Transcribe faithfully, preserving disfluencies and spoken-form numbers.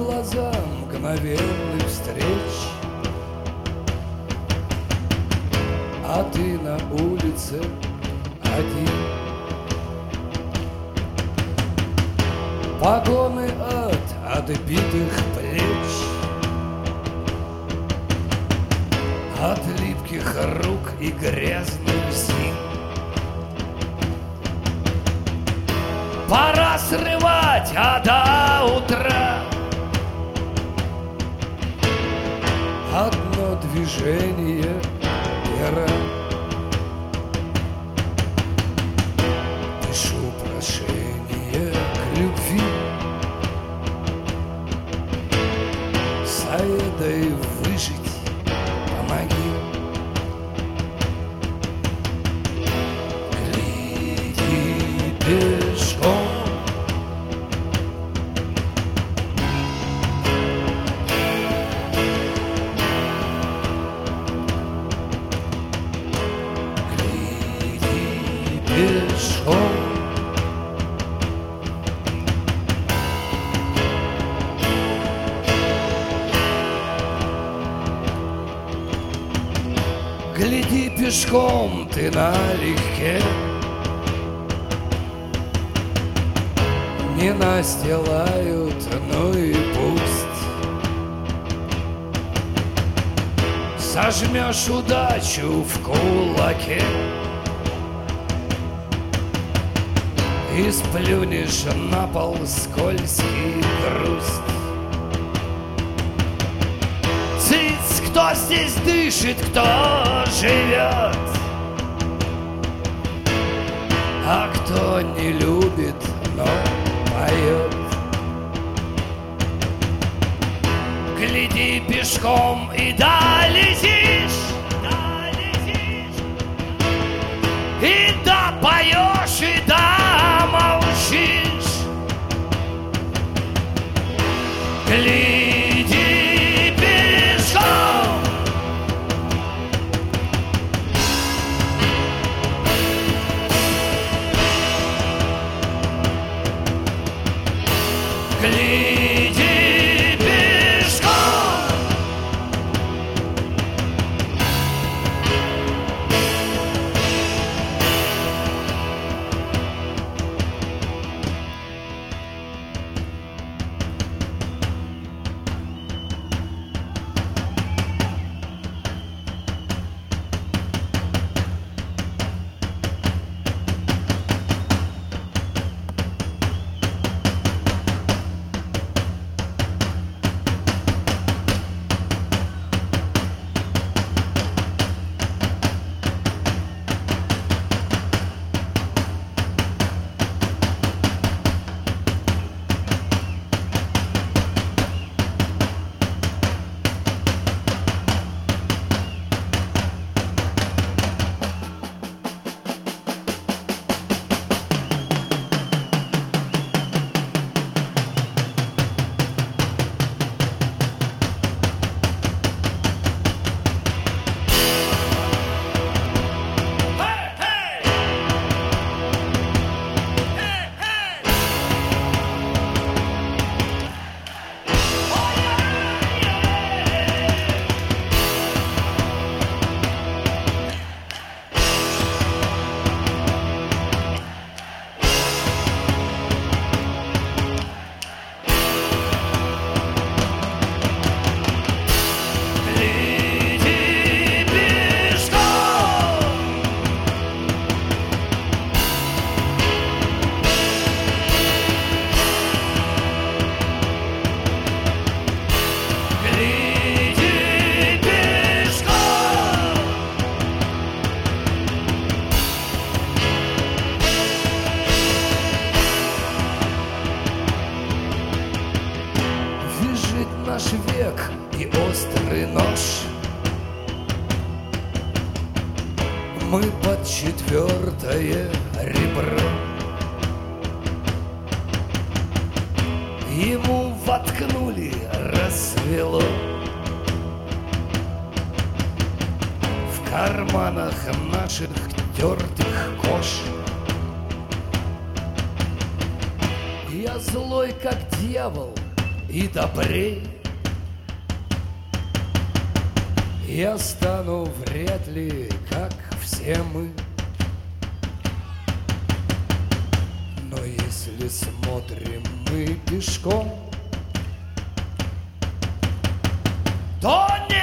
глаза мгновенных встреч, а ты на улице один. Погоны от отбитых плеч, от липких рук и грязных зим. Пора срывать, а до утра одно движение пера. Пишу прошение к любви, с Аидой выжить помоги. Гляди пешком, пешком. Гляди пешком ты налегке, не настилают, ну и пусть. Сожмешь удачу в кулаке и сплюнешь на пол скользкий грусть. Цыц, кто здесь дышит, кто живет, а кто не любит, но поет. Гляди пешком и долетишь, долетишь, и допоешь, и домолчишь. Гляди пешком, гляди пешком. Наш век и острый нож, мы под четвертое ребро. Ему воткнули, рассвело, в карманах наших тертых кож. Я злой, как дьявол, и добрей, я стану вряд ли, как все мы. Но если смотрим мы пешком, то не